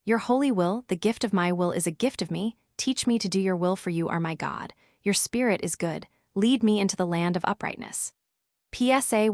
Your holy will, the gift of my will, is a gift of me. Teach me to do your will, for you are my God. Your spirit is good. Lead me into the land of uprightness. PSA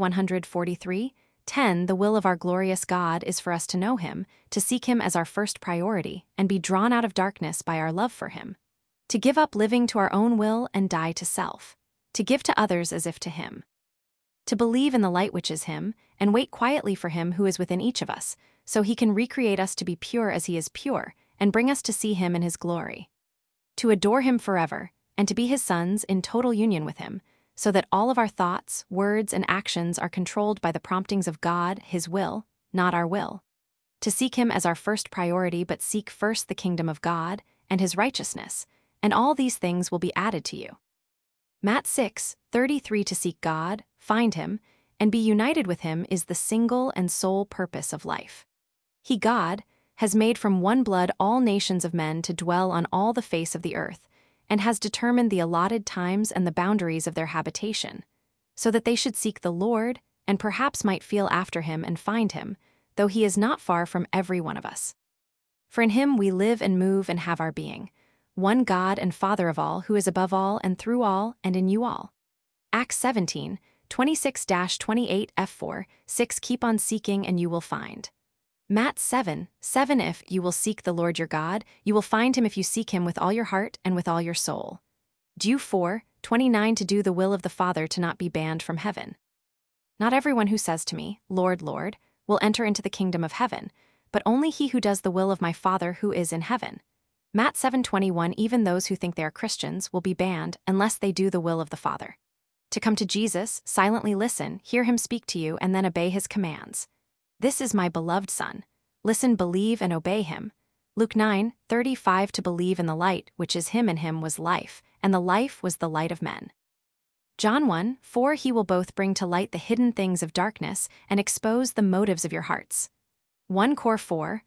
143:10. The will of our glorious God is for us to know him, to seek him as our first priority, and be drawn out of darkness by our love for him. To give up living to our own will and die to self. To give to others as if to him. To believe in the light which is him, and wait quietly for him who is within each of us, so he can recreate us to be pure as he is pure, and bring us to see him in his glory. To adore him forever, and to be his sons in total union with him, so that all of our thoughts, words, and actions are controlled by the promptings of God, his will, not our will. To seek him as our first priority, but seek first the kingdom of God and his righteousness, and all these things will be added to you. Matt 6:33. To seek God, find him, and be united with him is the single and sole purpose of life. He, God, has made from one blood all nations of men to dwell on all the face of the earth, and has determined the allotted times and the boundaries of their habitation, so that they should seek the Lord, and perhaps might feel after him and find him, though he is not far from every one of us. For in him we live and move and have our being, one God and Father of all, who is above all and through all and in you all. Acts 17:26-28 F4:6. Keep on seeking and you will find. Matt 7:7. If you will seek the Lord your God, you will find him if you seek him with all your heart and with all your soul. Jude 4:29. To do the will of the Father, to not be banned from heaven. Not everyone who says to me, Lord, Lord, will enter into the kingdom of heaven, but only he who does the will of my Father who is in heaven. Matt 7:21. Even those who think they are Christians will be banned unless they do the will of the Father. To come to Jesus, silently listen, hear him speak to you, and then obey his commands. This is my beloved Son. Listen, believe, and obey him. Luke 9:35. To believe in the light, which is him, in him was life, and the life was the light of men. John 1:4. He will both bring to light the hidden things of darkness and expose the motives of your hearts. 1 Cor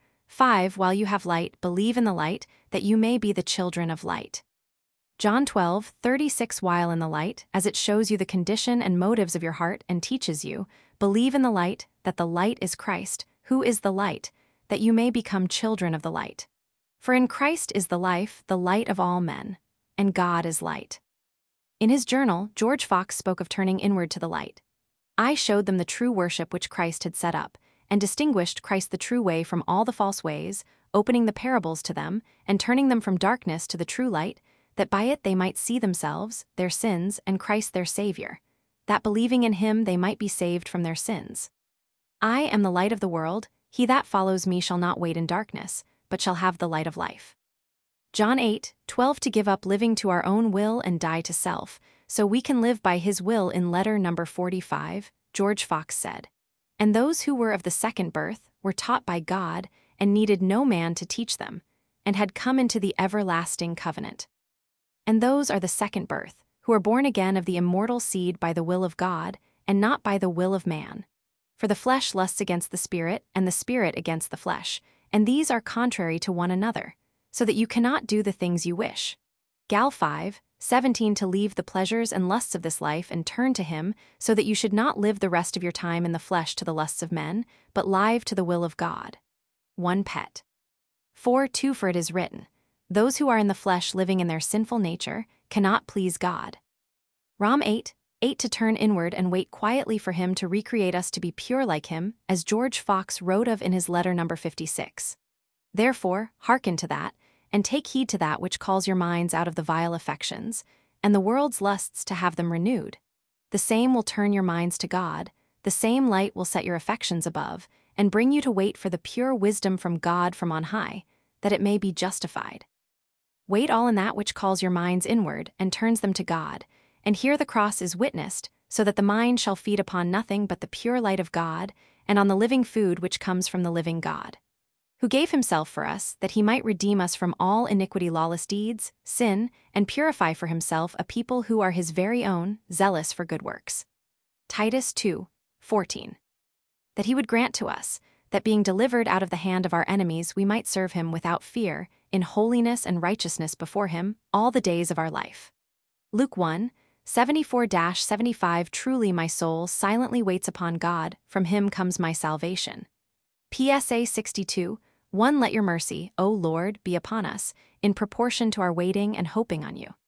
4:5. While you have light, believe in the light, that you may be the children of light. John 12:36. While in the light, as it shows you the condition and motives of your heart and teaches you, believe in the light, that the light is Christ, who is the light, that you may become children of the light. For in Christ is the life, the light of all men, and God is light. In his journal, George Fox spoke of turning inward to the light. I showed them the true worship which Christ had set up, and distinguished Christ the true way from all the false ways, opening the parables to them, and turning them from darkness to the true light, that by it they might see themselves, their sins, and Christ their Savior, that believing in him they might be saved from their sins. I am the light of the world. He that follows me shall not wait in darkness, but shall have the light of life. John 8:12. To give up living to our own will and die to self, so we can live by his will. In letter number 45, George Fox said, and those who were of the second birth were taught by God and needed no man to teach them, and had come into the everlasting covenant. And those are the second birth, who are born again of the immortal seed by the will of God, and not by the will of man. For the flesh lusts against the Spirit, and the Spirit against the flesh, and these are contrary to one another, so that you cannot do the things you wish. Gal 5:17. To leave the pleasures and lusts of this life and turn to him, so that you should not live the rest of your time in the flesh to the lusts of men, but live to the will of God. 1 Pet 4:2. For it is written, those who are in the flesh living in their sinful nature cannot please God. Rom 8:8. To turn inward and wait quietly for him to recreate us to be pure like him, as George Fox wrote of in his letter number 56. Therefore, hearken to that, and take heed to that which calls your minds out of the vile affections, and the world's lusts to have them renewed. The same will turn your minds to God, the same light will set your affections above, and bring you to wait for the pure wisdom from God from on high, that it may be justified. Wait all in that which calls your minds inward and turns them to God, and here the cross is witnessed, so that the mind shall feed upon nothing but the pure light of God, and on the living food which comes from the living God, who gave himself for us, that he might redeem us from all iniquity, lawless deeds, sin, and purify for himself a people who are his very own, zealous for good works. Titus 2:14. That he would grant to us, that being delivered out of the hand of our enemies we might serve him without fear, in holiness and righteousness before him, all the days of our life. Luke 1:74-75. Truly my soul silently waits upon God, from him comes my salvation. PSA 62. 1. Let your mercy, O Lord, be upon us, in proportion to our waiting and hoping on you.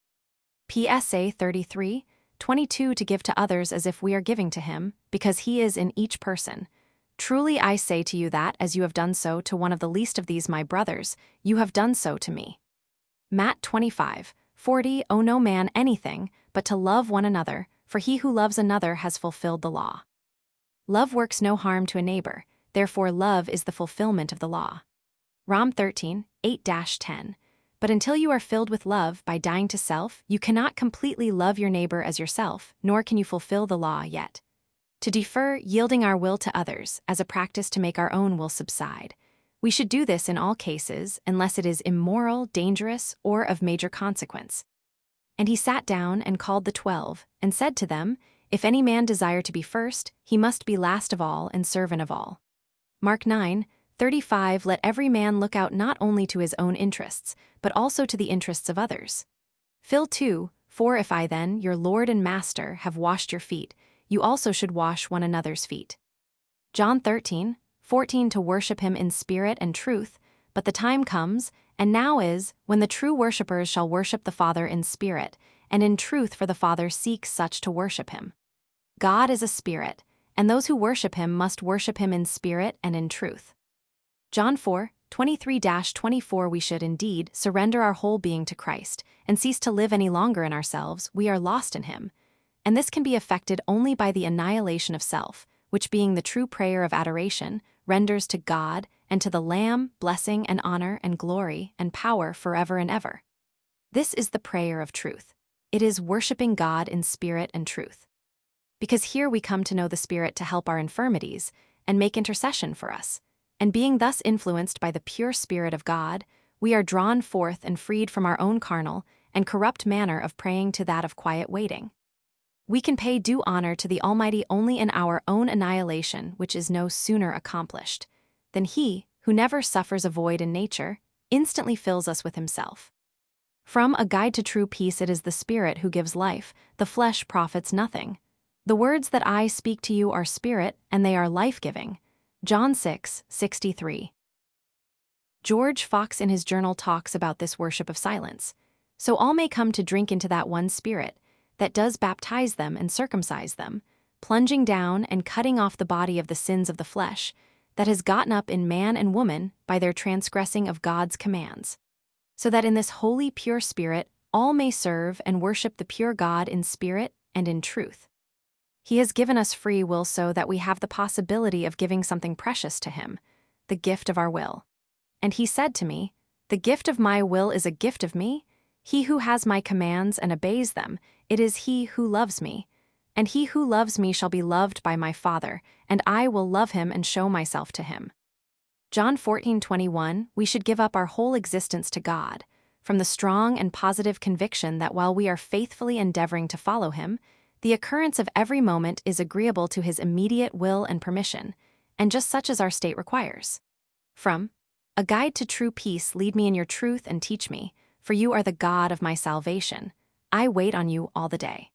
PSA 33, 22 To give to others as if we are giving to him, because he is in each person. Truly I say to you that, as you have done so to one of the least of these my brothers, you have done so to me. Matt 25, 40 Owe no man anything, but to love one another, for he who loves another has fulfilled the law. Love works no harm to a neighbor, therefore love is the fulfillment of the law. Rom 13, 8-10 But until you are filled with love by dying to self, you cannot completely love your neighbor as yourself, nor can you fulfill the law yet. To defer yielding our will to others as a practice to make our own will subside. We should do this in all cases unless it is immoral, dangerous, or of major consequence. And he sat down and called the 12, and said to them, If any man desire to be first, he must be last of all and servant of all. Mark 9, 35 Let every man look out not only to his own interests, but also to the interests of others. Phil 2, 4 If I then, your Lord and Master, have washed your feet, you also should wash one another's feet. John 13, 14 To worship him in spirit and truth, but the time comes, and now is, when the true worshippers shall worship the Father in spirit, and in truth, for the Father seeks such to worship him. God is a spirit, and those who worship him must worship him in spirit and in truth. John 4, 23-24 We should indeed surrender our whole being to Christ, and cease to live any longer in ourselves. We are lost in him. And this can be effected only by the annihilation of self, which being the true prayer of adoration, renders to God and to the Lamb blessing and honor and glory and power forever and ever. This is the prayer of truth. It is worshiping God in spirit and truth. Because here we come to know the Spirit to help our infirmities and make intercession for us. And being thus influenced by the pure Spirit of God, we are drawn forth and freed from our own carnal and corrupt manner of praying to that of quiet waiting. We can pay due honor to the Almighty only in our own annihilation, which is no sooner accomplished than he, who never suffers a void in nature, instantly fills us with himself. From A Guide to True Peace It is the Spirit who gives life, the flesh profits nothing. The words that I speak to you are spirit, and they are life-giving. John 6, 63. George Fox in his journal talks about this worship of silence. So all may come to drink into that one Spirit that does baptize them and circumcise them, plunging down and cutting off the body of the sins of the flesh, that has gotten up in man and woman by their transgressing of God's commands. So that in this holy pure Spirit all may serve and worship the pure God in spirit and in truth. He has given us free will so that we have the possibility of giving something precious to him, the gift of our will. And he said to me, The gift of my will is a gift of me. He who has my commands and obeys them, it is he who loves me. And he who loves me shall be loved by my Father, and I will love him and show myself to him. John 14:21 We should give up our whole existence to God, from the strong and positive conviction that while we are faithfully endeavoring to follow him, the occurrence of every moment is agreeable to his immediate will and permission, and just such as our state requires. From A Guide to True Peace Lead me in your truth and teach me, for you are the God of my salvation. I wait on you all the day.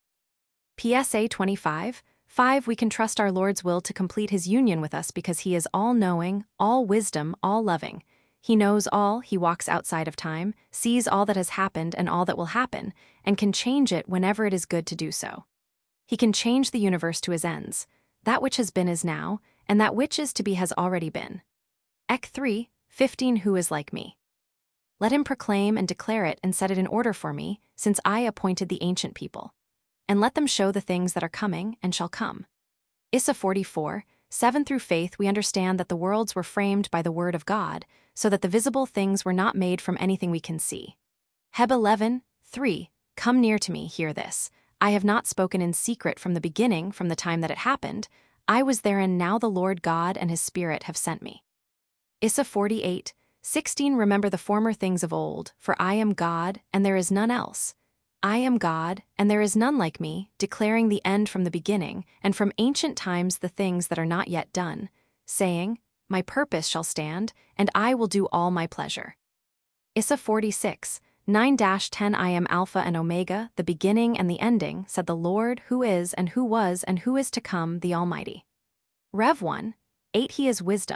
PSA 25, 5 We can trust our Lord's will to complete his union with us because he is all-knowing, all-wisdom, all-loving. He knows all, he walks outside of time, sees all that has happened and all that will happen, and can change it whenever it is good to do so. He can change the universe to his ends. That which has been is now, and that which is to be has already been. Ek 3, 15 Who is like me? Let him proclaim and declare it and set it in order for me, since I appointed the ancient people. And let them show the things that are coming and shall come. Issa 44, 7 Through faith we understand that the worlds were framed by the word of God, so that the visible things were not made from anything we can see. Heb 11, 3 Come near to me, hear this. I have not spoken in secret from the beginning, from the time that it happened. I was there, and now the Lord God and his Spirit have sent me. Issa 48, 16 Remember the former things of old, for I am God, and there is none else. I am God, and there is none like me, declaring the end from the beginning, and from ancient times the things that are not yet done, saying, My purpose shall stand, and I will do all my pleasure. Issa 46, 9-10 I am Alpha and Omega, the beginning and the ending, said the Lord, who is and who was and who is to come, the Almighty. Rev 1, 8 He is wisdom,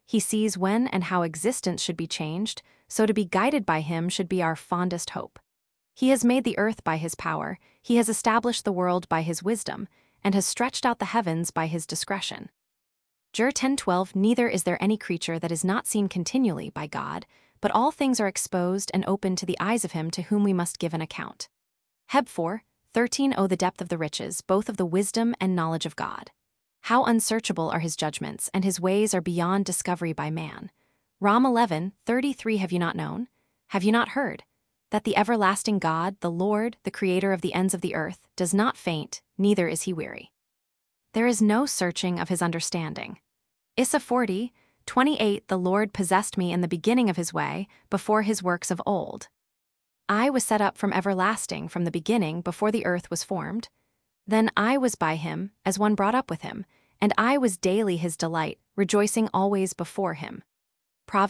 He sees when and how existence should be changed, so to be guided by him should be our fondest hope. He has made the earth by his power, he has established the world by his wisdom, and has stretched out the heavens by his discretion. Jer 10:12 Neither is there any creature that is not seen continually by God, but all things are exposed and open to the eyes of him to whom we must give an account. Heb 4:13 Oh, the depth of the riches, both of the wisdom and knowledge of God. How unsearchable are his judgments, and his ways are beyond discovery by man. Rom 11:33 Have you not known? Have you not heard? That the everlasting God, the Lord, the creator of the ends of the earth, does not faint, neither is he weary. There is no searching of his understanding. Issa 40:28 The Lord possessed me in the beginning of his way, before his works of old. I was set up from everlasting, from the beginning, before the earth was formed. Then I was by him, as one brought up with him, and I was daily his delight, rejoicing always before him. Prov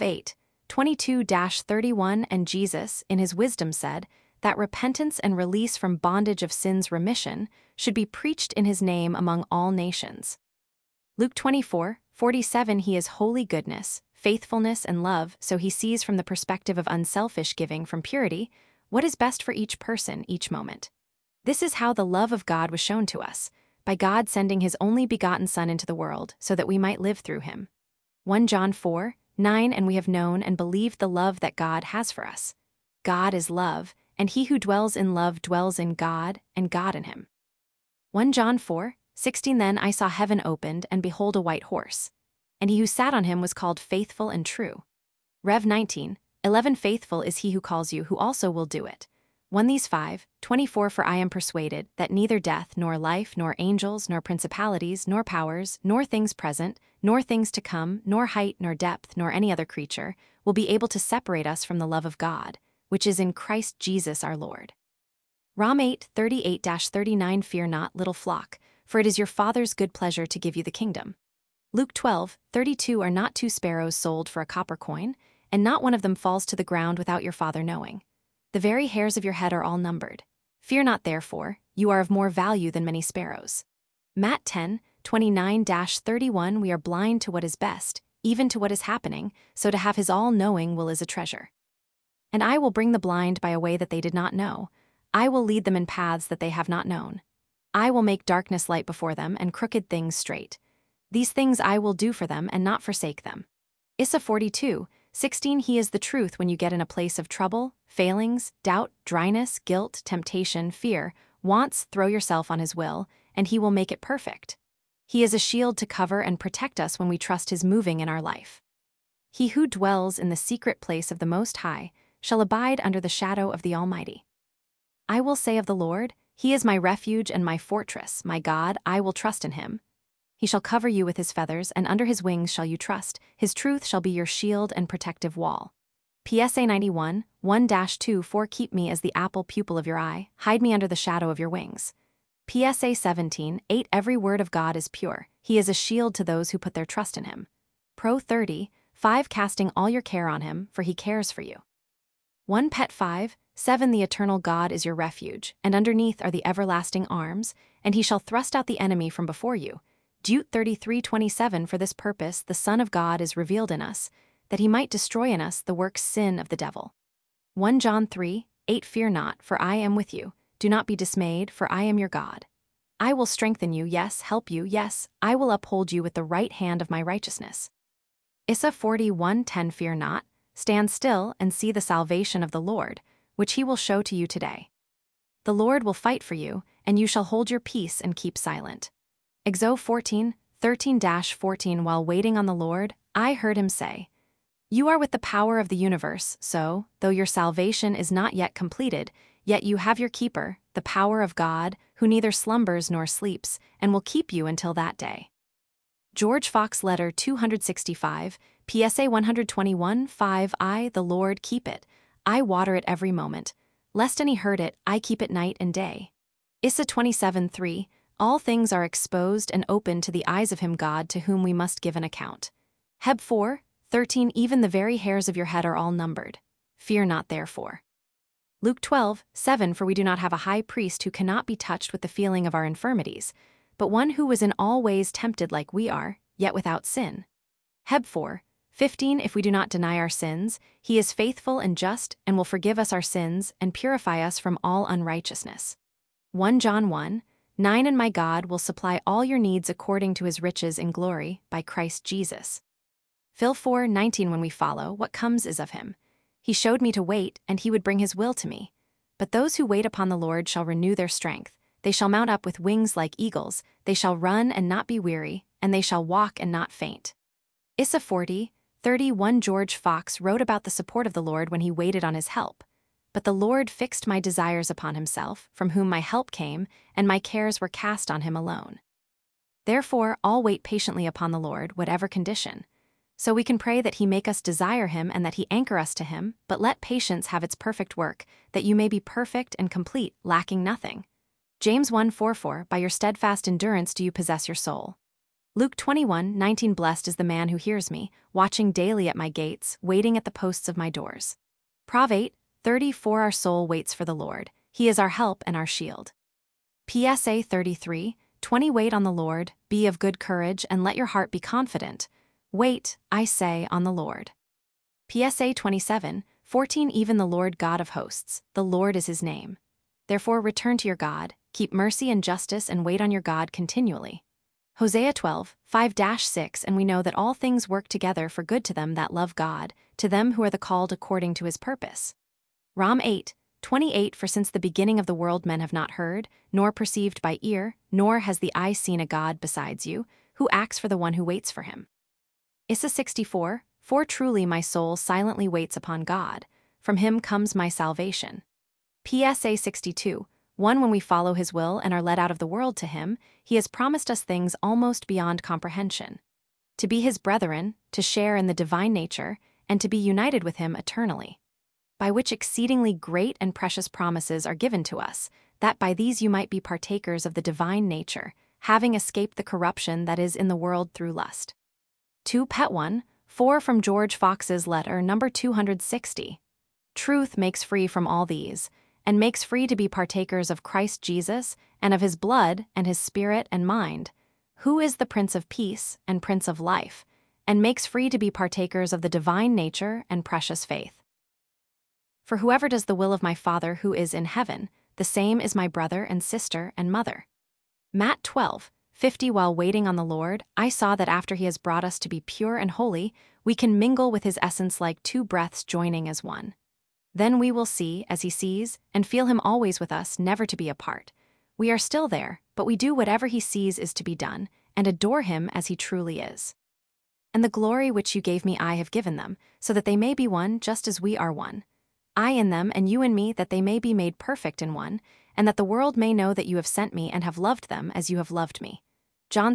8:22-31 And Jesus, in his wisdom said, that repentance and release from bondage of sin's remission should be preached in his name among all nations. Luke 24:47 He is holy goodness, faithfulness, and love, so he sees from the perspective of unselfish giving from purity what is best for each person each moment. This is how the love of God was shown to us, by God sending his only begotten Son into the world so that we might live through him. 1 John 4:9 And we have known and believed the love that God has for us. God is love, and he who dwells in love dwells in God, and God in him. 1 John 4:16 Then I saw heaven opened, and behold a white horse. And he who sat on him was called Faithful and True. Rev 19:11 Faithful is he who calls you, who also will do it. 1 These 5:24 For I am persuaded that neither death, nor life, nor angels, nor principalities, nor powers, nor things present, nor things to come, nor height, nor depth, nor any other creature, will be able to separate us from the love of God, which is in Christ Jesus our Lord. Rom 8:38-39 Fear not, little flock, for it is your Father's good pleasure to give you the kingdom. Luke 12:32 Are not 2 sparrows sold for a copper coin, and not one of them falls to the ground without your Father knowing? The very hairs of your head are all numbered. Fear not, therefore, you are of more value than many sparrows. Matt 10:29-31 We are blind to what is best, even to what is happening, so to have his all-knowing will is a treasure. And I will bring the blind by a way that they did not know. I will lead them in paths that they have not known. I will make darkness light before them and crooked things straight. These things I will do for them and not forsake them. Issa 42:16 He is the truth when you get in a place of trouble, failings, doubt, dryness, guilt, temptation, fear, wants, throw yourself on his will, and he will make it perfect. He is a shield to cover and protect us when we trust his moving in our life. He who dwells in the secret place of the Most High shall abide under the shadow of the Almighty. I will say of the Lord, he is my refuge and my fortress, my God, I will trust in him. He shall cover you with his feathers, and under his wings shall you trust. His truth shall be your shield and protective wall. PSA 91:1-2 4 Keep me as the apple pupil of your eye, hide me under the shadow of your wings. PSA 17:8 Every word of God is pure, he is a shield to those who put their trust in him. Pro 30:5 Casting all your care on him, for he cares for you. 1 Pet 5:7 The eternal God is your refuge, and underneath are the everlasting arms, and he shall thrust out the enemy from before you. Jude 33:27 For this purpose the Son of God is revealed in us, that he might destroy in us the works sin of the devil. 1 John 3:8 Fear not, for I am with you. Do not be dismayed, for I am your God. I will strengthen you, yes, help you, yes, I will uphold you with the right hand of my righteousness. Issa 41:10 Fear not, stand still and see the salvation of the Lord, which he will show to you today. The Lord will fight for you, and you shall hold your peace and keep silent. Exo 14:13-14 While waiting on the Lord, I heard him say, You are with the power of the universe, so, though your salvation is not yet completed, yet you have your keeper, the power of God, who neither slumbers nor sleeps, and will keep you until that day. George Fox Letter 265, PSA 121:5 I, the Lord, keep it. I water it every moment. Lest any hurt it, I keep it night and day. Issa 27:3 All things are exposed and open to the eyes of him God to whom we must give an account. Heb 4:13 Even the very hairs of your head are all numbered. Fear not therefore. Luke 12:7 For we do not have a high priest who cannot be touched with the feeling of our infirmities, but one who was in all ways tempted like we are, yet without sin. Heb 15 If we do not deny our sins, he is faithful and just and will forgive us our sins and purify us from all unrighteousness. 1 John 1:9 And my God will supply all your needs according to his riches in glory by Christ Jesus. Phil 4:19 When we follow, what comes is of him. He showed me to wait, and he would bring his will to me. But those who wait upon the Lord shall renew their strength. They shall mount up with wings like eagles. They shall run and not be weary, and they shall walk and not faint. Issa 40:31 George Fox wrote about the support of the Lord when he waited on his help. But the Lord fixed my desires upon himself, from whom my help came, and my cares were cast on him alone. Therefore, all wait patiently upon the Lord, whatever condition. So we can pray that he make us desire him and that he anchor us to him, but let patience have its perfect work, that you may be perfect and complete, lacking nothing. James 1:4 By your steadfast endurance do you possess your soul. Luke 21:19 Blessed is the man who hears me, watching daily at my gates, waiting at the posts of my doors. Prov 8:34 Our soul waits for the Lord. He is our help and our shield. PSA 33:20 Wait on the Lord, be of good courage, and let your heart be confident. Wait, I say, on the Lord. PSA 27:14 Even the Lord God of hosts, the Lord is his name. Therefore return to your God, keep mercy and justice, and wait on your God continually. Hosea 12:5-6 And we know that all things work together for good to them that love God, to them who are the called according to his purpose. Rom 8:28 For since the beginning of the world men have not heard, nor perceived by ear, nor has the eye seen a God besides you, who acts for the one who waits for him. Issa 64:4 Truly my soul silently waits upon God. From him comes my salvation. PSA 62:1 When we follow his will and are led out of the world to him, he has promised us things almost beyond comprehension. To be his brethren, to share in the divine nature, and to be united with him eternally. By which exceedingly great and precious promises are given to us, that by these you might be partakers of the divine nature, having escaped the corruption that is in the world through lust. 2 Pet 1:4 From George Fox's letter number 260. Truth makes free from all these, and makes free to be partakers of Christ Jesus, and of his blood, and his spirit and mind, who is the Prince of Peace and Prince of Life, and makes free to be partakers of the divine nature and precious faith. For whoever does the will of my Father who is in heaven, the same is my brother and sister and mother. Matt 12:50 While waiting on the Lord, I saw that after he has brought us to be pure and holy, we can mingle with his essence like two breaths joining as one. Then we will see, as he sees, and feel him always with us, never to be apart. We are still there, but we do whatever he sees is to be done, and adore him as he truly is. And the glory which you gave me I have given them, so that they may be one just as we are one. I in them and you in me, that they may be made perfect in one, and that the world may know that you have sent me and have loved them as you have loved me. John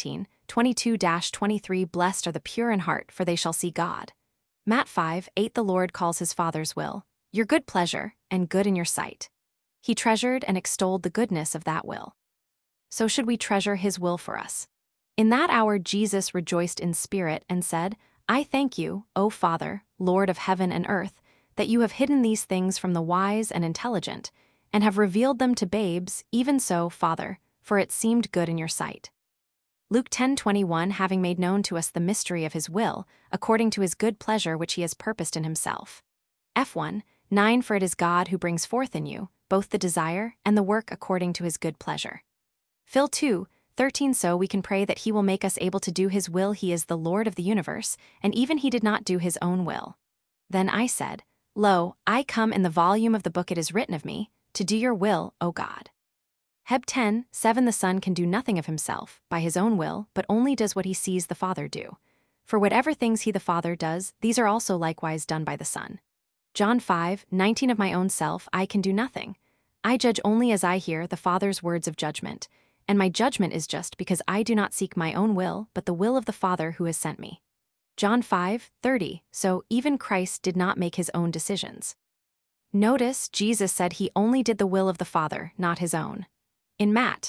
17:22-23 Blessed are the pure in heart, for they shall see God. Matt 5:8 The Lord calls his Father's will your good pleasure, and good in your sight. He treasured and extolled the goodness of that will. So should we treasure his will for us. In that hour Jesus rejoiced in spirit and said, I thank you, O Father, Lord of heaven and earth, that you have hidden these things from the wise and intelligent, and have revealed them to babes, even so, Father, for it seemed good in your sight. Luke 10:21 Having made known to us the mystery of his will, according to his good pleasure which he has purposed in himself. F1:9 For it is God who brings forth in you, both the desire and the work according to his good pleasure. Phil 2:13 So we can pray that he will make us able to do his will. He is the Lord of the universe, and even he did not do his own will. Then I said, Lo, I come in the volume of the book it is written of me, to do your will, O God. Heb 10:7 The Son can do nothing of himself, by his own will, but only does what he sees the Father do. For whatever things he the Father does, these are also likewise done by the Son. John 5:19 Of my own self I can do nothing. I judge only as I hear the Father's words of judgment, and my judgment is just because I do not seek my own will, but the will of the Father who has sent me. John 5:30 So even Christ did not make his own decisions. Notice Jesus said he only did the will of the Father, not his own. In Matt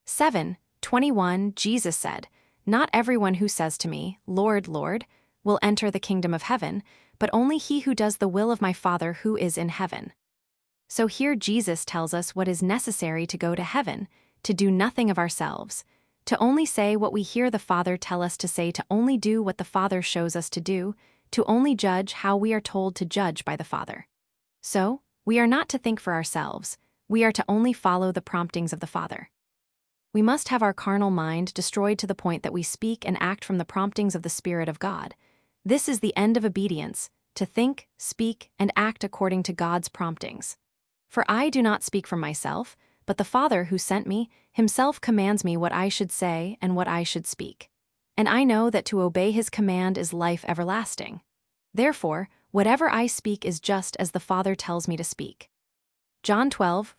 7:21 Jesus said, Not everyone who says to me, Lord, Lord, will enter the kingdom of heaven, but only he who does the will of my Father who is in heaven. So here Jesus tells us what is necessary to go to heaven, to do nothing of ourselves, to only say what we hear the Father tell us to say, to only do what the Father shows us to do, to only judge how we are told to judge by the Father. So, we are not to think for ourselves, we are to only follow the promptings of the Father. We must have our carnal mind destroyed to the point that we speak and act from the promptings of the Spirit of God. This is the end of obedience, to think, speak, and act according to God's promptings. For I do not speak from myself, but the Father who sent me, himself commands me what I should say and what I should speak. And I know that to obey his command is life everlasting. Therefore, whatever I speak is just as the Father tells me to speak. John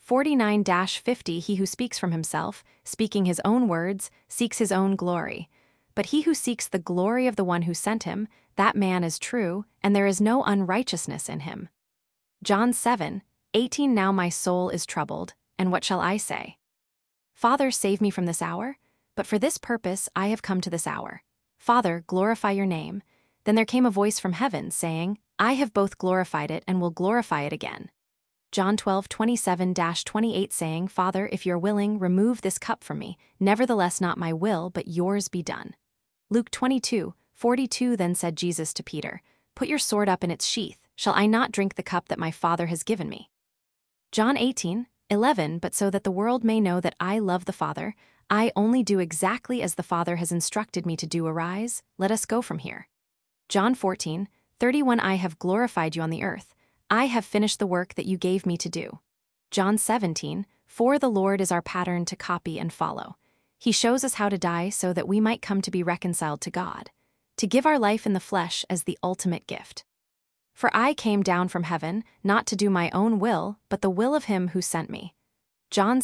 12:49-50 He who speaks from himself, speaking his own words, seeks his own glory. But he who seeks the glory of the one who sent him, that man is true, and there is no unrighteousness in him. John 7:18 Now my soul is troubled, and what shall I say? Father, save me from this hour? But for this purpose I have come to this hour. Father, glorify your name. Then there came a voice from heaven, saying, I have both glorified it and will glorify it again. John 12:27-28 saying, Father, if you're willing, remove this cup from me. Nevertheless, not my will, but yours be done. Luke 22:42 Then said Jesus to Peter, Put your sword up in its sheath. Shall I not drink the cup that my Father has given me? John 18:11 But so that the world may know that I love the Father, I only do exactly as the Father has instructed me to do. Arise, let us go from here. John 14:31 I have glorified you on the earth. I have finished the work that you gave me to do. John 17:4 The Lord is our pattern to copy and follow. He shows us how to die so that we might come to be reconciled to God, to give our life in the flesh as the ultimate gift. For I came down from heaven, not to do my own will, but the will of him who sent me. John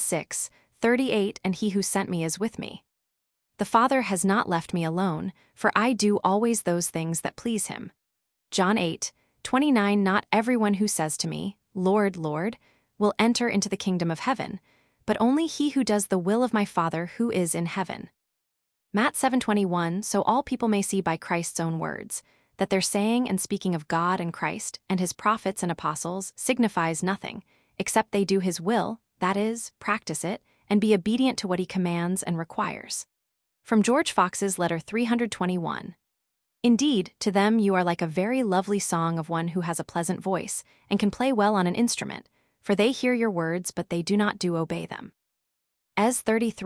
6:38 And he who sent me is with me. The Father has not left me alone, for I do always those things that please him. John 8:29 Not everyone who says to me, Lord, Lord, will enter into the kingdom of heaven, but only he who does the will of my Father who is in heaven. Matt 7:21 So all people may see by Christ's own words, that their saying and speaking of God and Christ and his prophets and apostles signifies nothing, except they do his will, that is, practice it, and be obedient to what he commands and requires. From George Fox's Letter 321. Indeed, to them you are like a very lovely song of one who has a pleasant voice, and can play well on an instrument, for they hear your words but they do not obey them. Es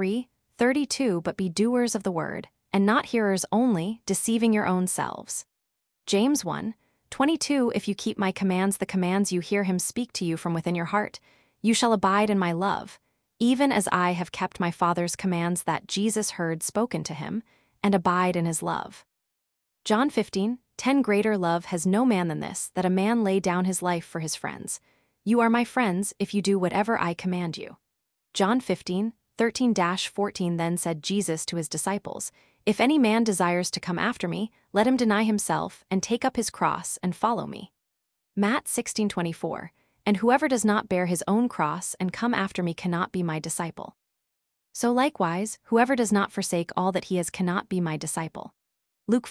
33:32 But be doers of the word, and not hearers only, deceiving your own selves. James 1:22 If you keep my commands, the commands you hear him speak to you from within your heart, you shall abide in my love, even as I have kept my Father's commands that Jesus heard spoken to him, and abide in his love. John 15:10 Greater love has no man than this, that a man lay down his life for his friends. You are my friends if you do whatever I command you. John 15:13-14 Then said Jesus to his disciples, If any man desires to come after me, let him deny himself and take up his cross and follow me. Matt 16:24 And whoever does not bear his own cross and come after me cannot be my disciple. So likewise, whoever does not forsake all that he has cannot be my disciple. Luke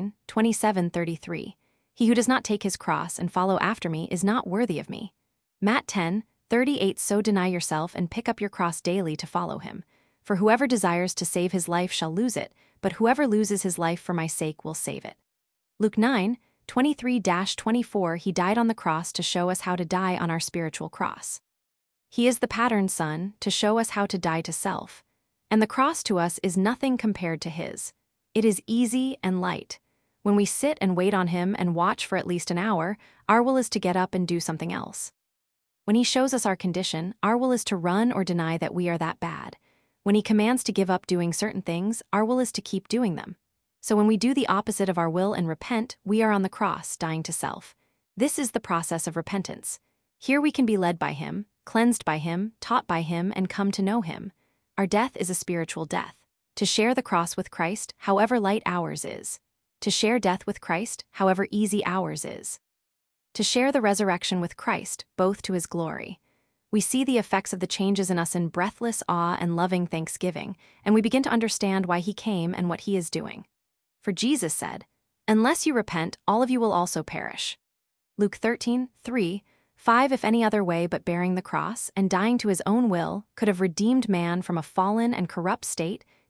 14:27-33 He who does not take his cross and follow after me is not worthy of me. Matt 10:38 So deny yourself and pick up your cross daily to follow him. For whoever desires to save his life shall lose it, but whoever loses his life for my sake will save it. Luke 9:23-24 He died on the cross to show us how to die on our spiritual cross. He is the pattern son to show us how to die to self, and the cross to us is nothing compared to his. It is easy and light. When we sit and wait on him and watch for at least an hour, our will is to get up and do something else. When he shows us our condition, our will is to run or deny that we are that bad. When he commands to give up doing certain things, our will is to keep doing them. So when we do the opposite of our will and repent, we are on the cross, dying to self. This is the process of repentance. Here we can be led by him, cleansed by him, taught by him, and come to know him. Our death is a spiritual death. To share the cross with Christ, however light ours is. To share death with Christ, however easy ours is. To share the resurrection with Christ, both to his glory. We see the effects of the changes in us in breathless awe and loving thanksgiving, and we begin to understand why he came and what he is doing. For Jesus said, Unless you repent, all of you will also perish. Luke 13:3-5 If any other way but bearing the cross and dying to his own will could have redeemed man from a fallen and corrupt state,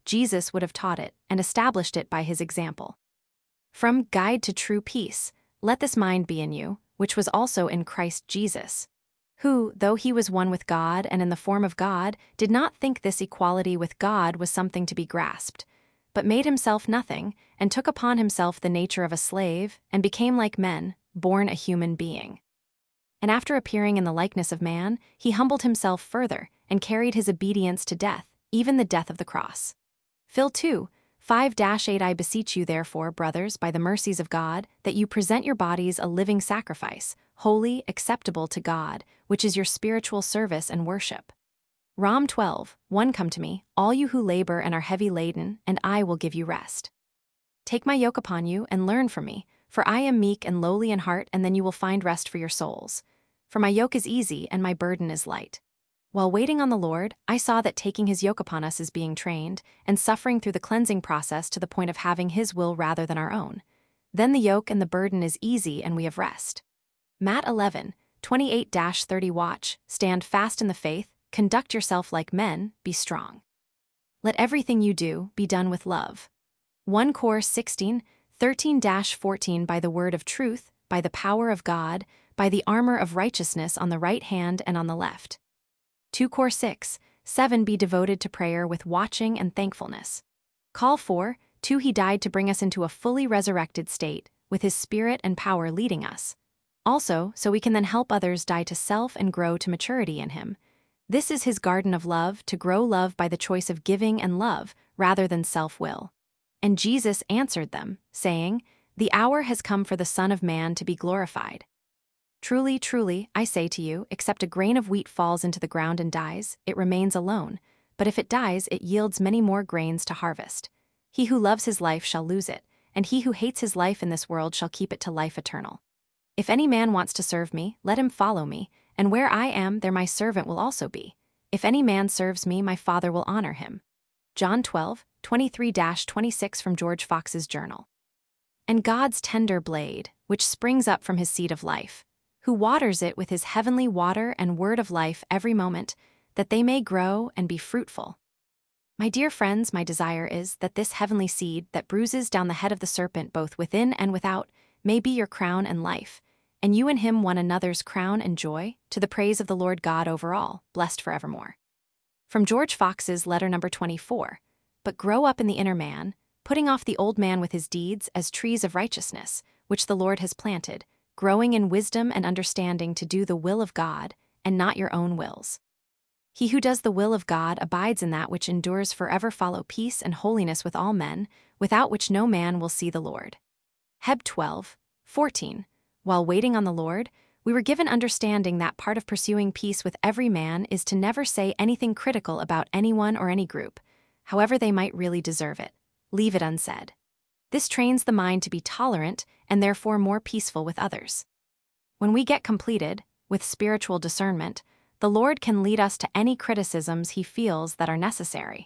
Jesus would have taught it and established it by his example. From Guide to True Peace, let this mind be in you, which was also in Christ Jesus, who, though he was one with God and in the form of God, did not think this equality with God was something to be grasped, but made himself nothing, and took upon himself the nature of a slave, and became like men, born a human being. And after appearing in the likeness of man, he humbled himself further, and carried his obedience to death, even the death of the cross. Phil 2, 5-8 I beseech you therefore, brothers, by the mercies of God, that you present your bodies a living sacrifice, holy, acceptable to God, which is your spiritual service and worship. Rom 12, 1 Come to me, all you who labor and are heavy laden, and I will give you rest. Take my yoke upon you and learn from me, for I am meek and lowly in heart, and then you will find rest for your souls. For my yoke is easy and my burden is light. While waiting on the Lord, I saw that taking his yoke upon us is being trained, and suffering through the cleansing process to the point of having his will rather than our own. Then the yoke and the burden is easy and we have rest. Matt 11, 28-30 Watch, stand fast in the faith, conduct yourself like men, be strong. Let everything you do be done with love. 1 Cor 16, 13-14 By the word of truth, by the power of God, by the armor of righteousness on the right hand and on the left. 2 Cor 6, 7 Be devoted to prayer with watching and thankfulness. Call 4, 2 He died to bring us into a fully resurrected state, with his spirit and power leading us. Also, so we can then help others die to self and grow to maturity in him. This is his garden of love, to grow love by the choice of giving and love, rather than self-will. And Jesus answered them, saying, The hour has come for the Son of Man to be glorified. Truly, truly, I say to you, except a grain of wheat falls into the ground and dies, it remains alone, but if it dies, it yields many more grains to harvest. He who loves his life shall lose it, and he who hates his life in this world shall keep it to life eternal. If any man wants to serve me, let him follow me, and where I am, there my servant will also be. If any man serves me, my Father will honor him. John 12, 23-26 from George Fox's Journal. And God's tender blade, which springs up from his seed of life, who waters it with his heavenly water and word of life every moment, that they may grow and be fruitful. My dear friends, my desire is that this heavenly seed that bruises down the head of the serpent both within and without may be your crown and life, and you and him one another's crown and joy, to the praise of the Lord God over all, blessed forevermore. From George Fox's letter number 24, But grow up in the inner man, putting off the old man with his deeds as trees of righteousness, which the Lord has planted, growing in wisdom and understanding to do the will of God, and not your own wills. He who does the will of God abides in that which endures forever. Follow peace and holiness with all men, without which no man will see the Lord. Heb 12, 14. While waiting on the Lord, we were given understanding that part of pursuing peace with every man is to never say anything critical about anyone or any group, however they might really deserve it. Leave it unsaid. This trains the mind to be tolerant and therefore more peaceful with others. When we get completed, with spiritual discernment, the Lord can lead us to any criticisms he feels that are necessary.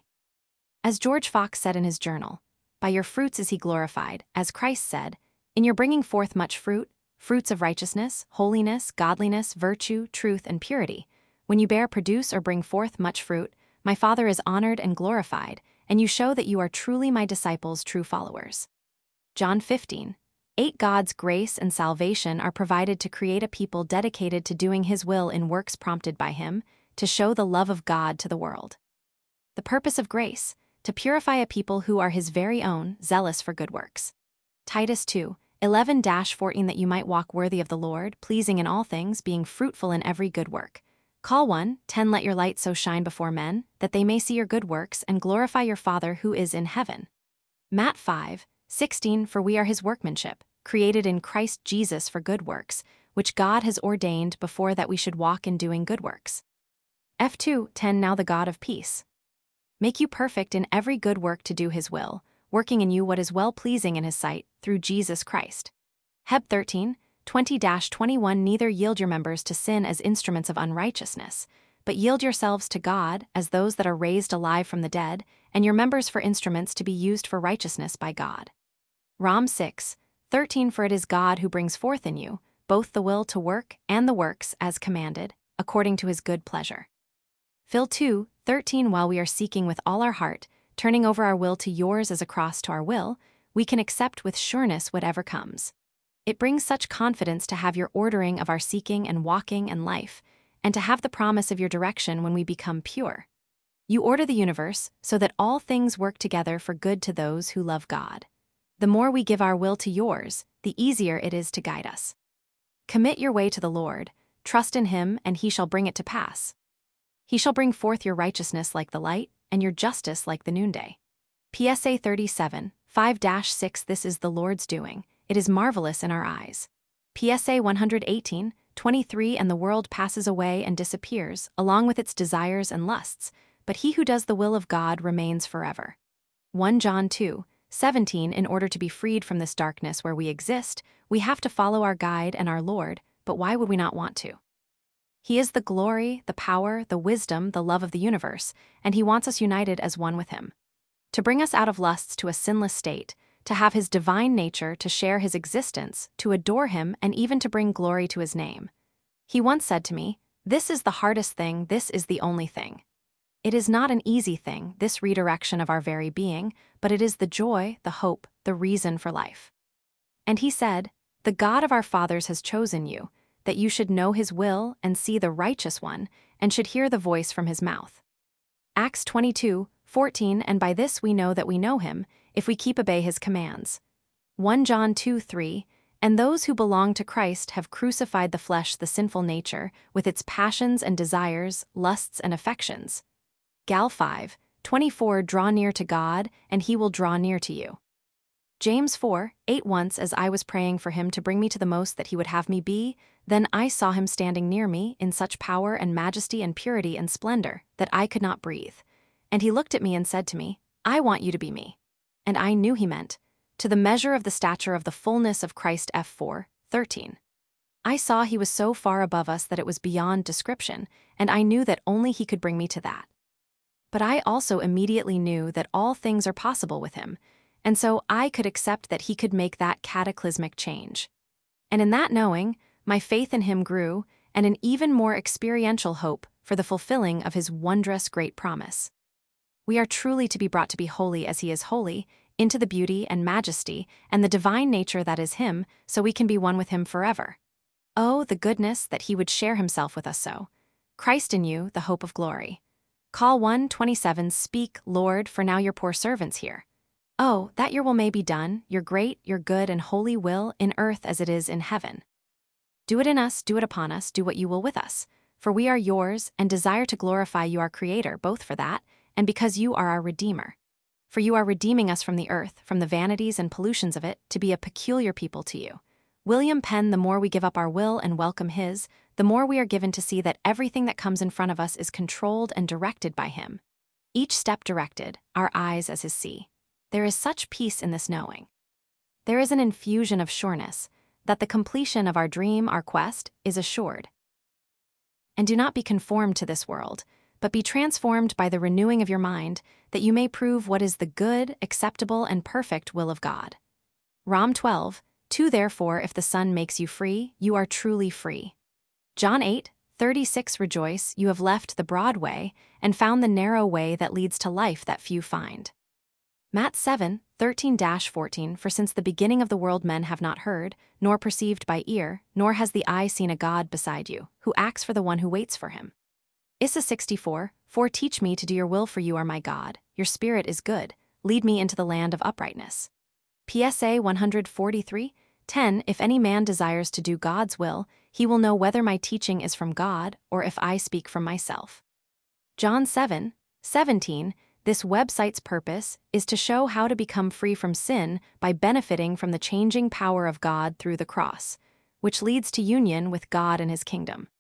As George Fox said in his journal, By your fruits is he glorified, as Christ said, In your bringing forth much fruit, fruits of righteousness, holiness, godliness, virtue, truth, and purity. When you produce or bring forth much fruit, my Father is honored and glorified, and you show that you are truly my disciples, true followers. John 15, 8 God's grace and salvation are provided to create a people dedicated to doing his will in works prompted by him, to show the love of God to the world. The purpose of grace, to purify a people who are his very own, zealous for good works. Titus 2, 11-14 That you might walk worthy of the Lord, pleasing in all things, being fruitful in every good work. Call 1:10 Let your light so shine before men, that they may see your good works and glorify your Father who is in heaven. Matt 5:16 For we are his workmanship, created in Christ Jesus for good works, which God has ordained before that we should walk in doing good works. F2:10 Now the God of peace make you perfect in every good work to do his will, working in you what is well-pleasing in his sight, through Jesus Christ. Heb 13:20-21 Neither yield your members to sin as instruments of unrighteousness, but yield yourselves to God as those that are raised alive from the dead, and your members for instruments to be used for righteousness by God. Rom 6:13 For it is God who brings forth in you both the will to work and the works as commanded, according to his good pleasure. Phil 2:13 While we are seeking with all our heart turning over our will to yours as a cross to our will, we can accept with sureness whatever comes. It brings such confidence to have your ordering of our seeking and walking and life, and to have the promise of your direction when we become pure. You order the universe so that all things work together for good to those who love God. The more we give our will to yours, the easier it is to guide us. Commit your way to the Lord, trust in him, and he shall bring it to pass. He shall bring forth your righteousness like the light, and your justice like the noonday. PSA 37, 5-6 This is the Lord's doing, it is marvelous in our eyes. PSA 118, 23 And the world passes away and disappears, along with its desires and lusts, but he who does the will of God remains forever. 1 John 2, 17 In order to be freed from this darkness where we exist, we have to follow our guide and our Lord, but why would we not want to? He is the glory, the power, the wisdom, the love of the universe, and he wants us united as one with him. To bring us out of lusts to a sinless state, to have his divine nature, to share his existence, to adore him, and even to bring glory to his name. He once said to me, "This is the hardest thing, this is the only thing." It is not an easy thing, this redirection of our very being, but it is the joy, the hope, the reason for life. And he said, "The God of our fathers has chosen you, that you should know his will and see the righteous one, and should hear the voice from his mouth." Acts 22, 14 And by this we know that we know him, if we keep obey his commands. 1 John 2, 3 And those who belong to Christ have crucified the flesh, the sinful nature, with its passions and desires, lusts and affections. Gal 5, 24 Draw near to God, and he will draw near to you. James 4, 8 Once as I was praying for him to bring me to the most that he would have me be, then I saw him standing near me in such power and majesty and purity and splendor that I could not breathe. And he looked at me and said to me, "I want you to be me." And I knew he meant, to the measure of the stature of the fullness of Christ. F 4, 13. I saw he was so far above us that it was beyond description, and I knew that only he could bring me to that. But I also immediately knew that all things are possible with him, and so I could accept that he could make that cataclysmic change. And in that knowing, my faith in him grew, and an even more experiential hope for the fulfilling of his wondrous great promise. We are truly to be brought to be holy as he is holy, into the beauty and majesty and the divine nature that is him, so we can be one with him forever. Oh, the goodness that he would share himself with us so. Christ in you, the hope of glory. Call 1:27 Speak, Lord, for now your poor servants hear. Oh, that your will may be done, your great, your good and holy will, in earth as it is in heaven. Do it in us, do it upon us, do what you will with us. For we are yours, and desire to glorify you our Creator, both for that, and because you are our Redeemer. For you are redeeming us from the earth, from the vanities and pollutions of it, to be a peculiar people to you. William Penn The more we give up our will and welcome his, the more we are given to see that everything that comes in front of us is controlled and directed by him. Each step directed, our eyes as his see. There is such peace in this knowing. There is an infusion of sureness, that the completion of our dream, our quest, is assured. And do not be conformed to this world, but be transformed by the renewing of your mind, that you may prove what is the good, acceptable, and perfect will of God. Rom 12, 2 Therefore, if the Son makes you free, you are truly free. John 8, 36 Rejoice, you have left the broad way, and found the narrow way that leads to life that few find. Matt 7, 13-14 For since the beginning of the world men have not heard, nor perceived by ear, nor has the eye seen a God beside you, who acts for the one who waits for him. Issa 64, 4 Teach me to do your will, for you are my God, your spirit is good, lead me into the land of uprightness. PSA 143, 10 If any man desires to do God's will, he will know whether my teaching is from God or if I speak from myself. John 7, 17 This website's purpose is to show how to become free from sin by benefiting from the changing power of God through the cross, which leads to union with God and his kingdom.